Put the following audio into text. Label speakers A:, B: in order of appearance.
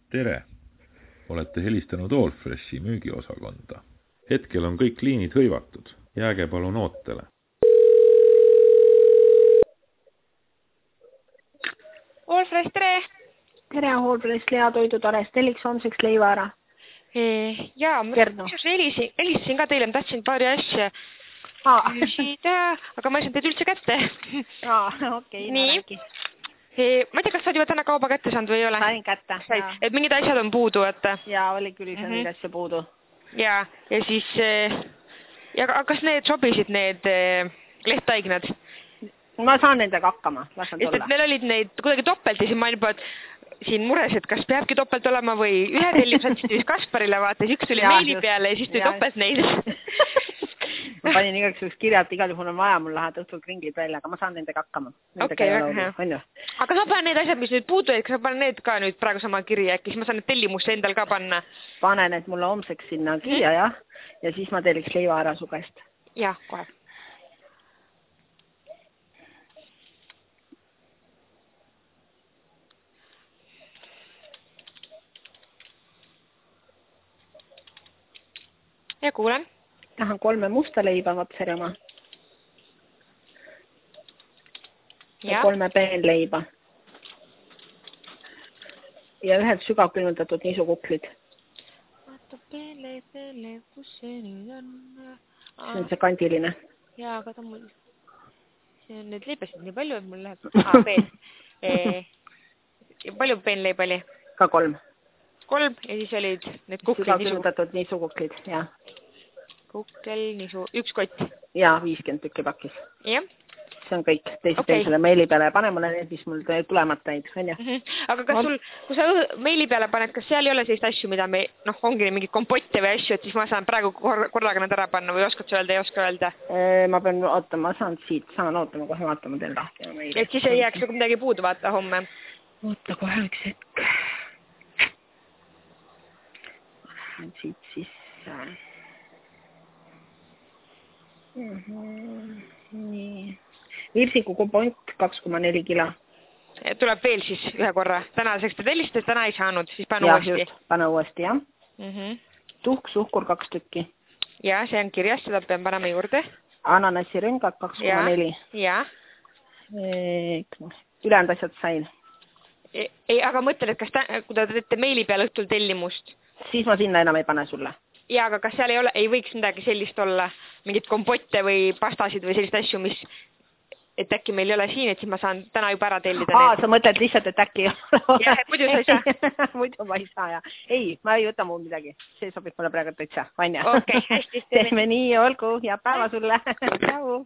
A: Tere! Olete helistanud Allfreshi müügiosakonda. Hetkel on kõik liinid hõivatud. Jääge palun ootele.
B: Allfresh, tere!
C: Tere, Allfresh, Lea toidutarest. Telliks homseks leiva ära.
B: Jaa, ma helistasin ka teile, ma tahtsin paari asja küsida, aga ma ei saanud teid üldse kätte.
C: Okei,
B: räägi. Ma ei tea, kas sa oled juba täna kauba kätte saanud või ei ole?
C: Sain kätte.
B: Et mingid asjad on puudu, et...
C: Jaa, oli küll see mingi asja puudu.
B: Jaa, ja siis... Ja kas need sobisid, need lehttaignad?
C: Ma saan nendega hakkama, lasen tulla.
B: Meil olid neid kuidagi topelt ja siin ma juba siin mures, et kas peabki topelt olema või ühe tellim satsid vist Kasparile vaates, üks tuli meili peale ja siis tuli topelt neid.
C: Ma panin igaks üks kirja, et igal juhul on vaja, mul lähed õhtul kringlid välja, aga ma saan nendega hakkama.
B: Okei, väga hea. Aga sa panen need asjad, mis nüüd puudu, et sa panen need ka nüüd praegu sama kirja, äkki siis ma saan need tellimusse endal ka panna.
C: Panen need mulle homseks sinna kirja, jah, ja siis ma telliks leiva ära su käest.
B: Jah, kohe. Ja kuulen.
C: Tahan 3 musta leiba, vatseri oma. Ja 3 peenleiba. Ja 1 sügavkülmutatud niisukuklid.
B: Vaata peenleib, kus see nüüd on?
C: See on see kandiline.
B: Jaa, aga ta mul... See on nüüd leibasid nii palju, et mul läheb... peen. Palju peenleib oli?
C: Ka 3.
B: 3 ja siis olid need kuklid
C: sügavkülmutatud niisukuklid, jah.
B: Kukkel, nisu, 1 kott.
C: Jaa, 50 tükki pakis.
B: Jah.
C: See on kõik. Teised teen selle meili peale ja pane mulle need, mis mul tulemata neid, on ju?
B: Aga kas sul, kui sa meili peale paned, kas seal ei ole sellist asju, mida me, ongi mingid kompotte või asju, et siis ma saan praegu korraga need ära panna või oskad sa öelda, ei oska öelda?
C: Ma pean ootama, saan ootama, kohe vaatama teil lahti.
B: Et siis ei jääks midagi puudu vaata homme?
C: Oota kohe üks hetk. Siit sisse. Nii. Virsiku kompont 2,4 kilo.
B: Tuleb veel siis ühe korra. Tänaseks te tellisite, täna ei saanud, siis pane uuesti.
C: Just, pane uuesti, jah. Tuhk, suhkur 2 tükki.
B: Ja, see on kirjas, seda pean panema juurde.
C: Ananassirõngad 2,4.
B: Ja.
C: Ülejäänud asjad sain.
B: Ei, aga mõtlen, et kui te teete meili peale õhtul tellimust,
C: siis ma sinna enam ei pane sulle.
B: Ja, aga kas seal ei võiks midagi sellist olla, mingid kompotte või pastasid või sellist asju, mis, et äkki meil ei ole siin, et siis ma saan täna juba ära tellida need.
C: Sa mõtled lihtsalt, et äkki ei ole.
B: Jah, et muidu sa ei saa.
C: Muidu ma ei saa, jah. Ei, ma ei võta muud midagi. See sobib mulle praegu täitsa.
B: Okei, hästi.
C: Teeme nii, olgu. Ja päeva sulle. Tšau.